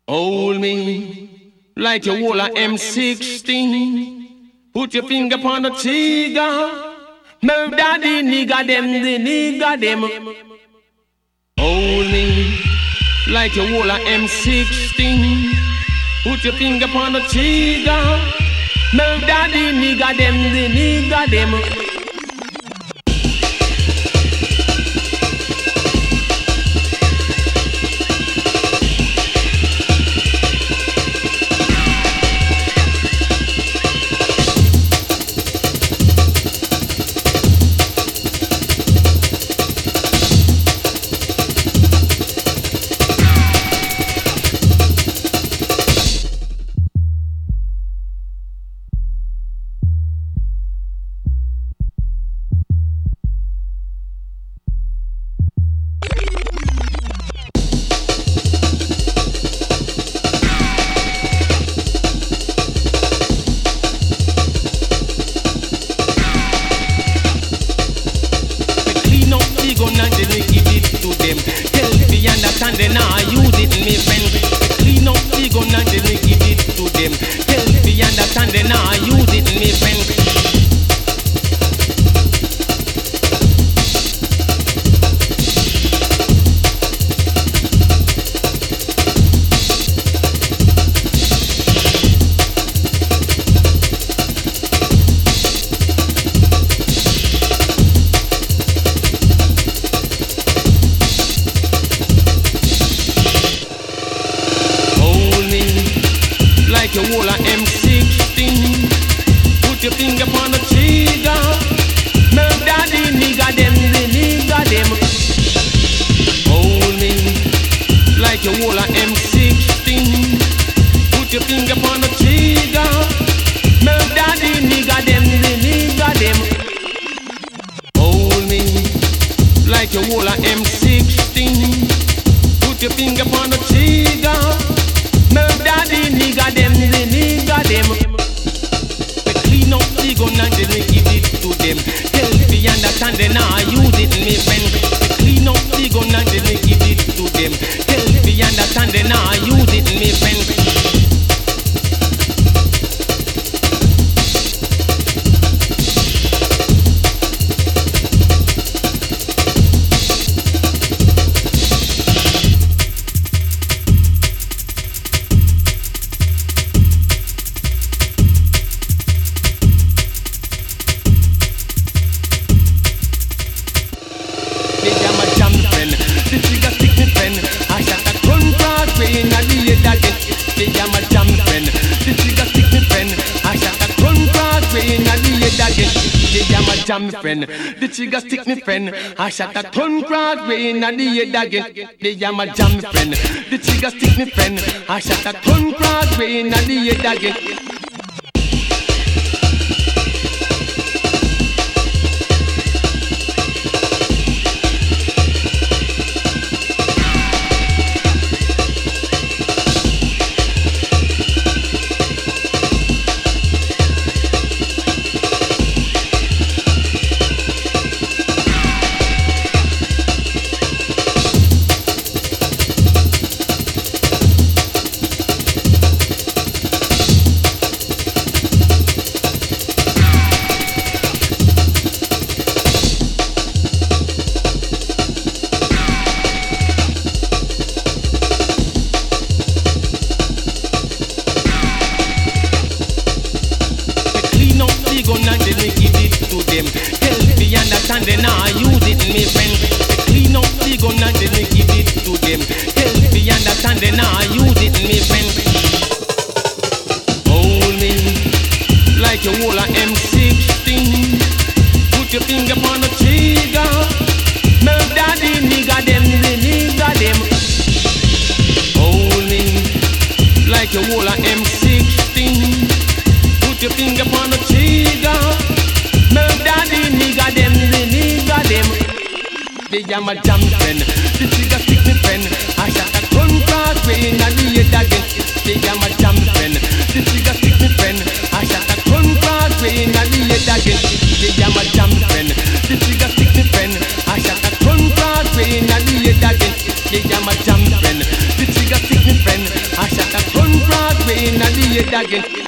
Hold me like you hold a M16. Put your finger upon the trigger. Murder the nigga them, the nigga them. Hold me like you hold a M16. Put your finger upon the trigger. Murder the nigga them, the nigga them. The trigger stick me friend. I shot a ton crowd way in the head again. They am a jam friend. The trigger stick me friend. I shot a ton crowd way in the head again. I'm a jam friend. The trigger stick me friend. I shot a gun cross way in the head again. I'm a jam friend. The trigger stick me friend. I shot a gun cross way in the head again. I'm a jam friend. The trigger stick me friend. I shot a gun cross way in the head again. I'm a jam friend. The trigger stick me friend. I shot head again.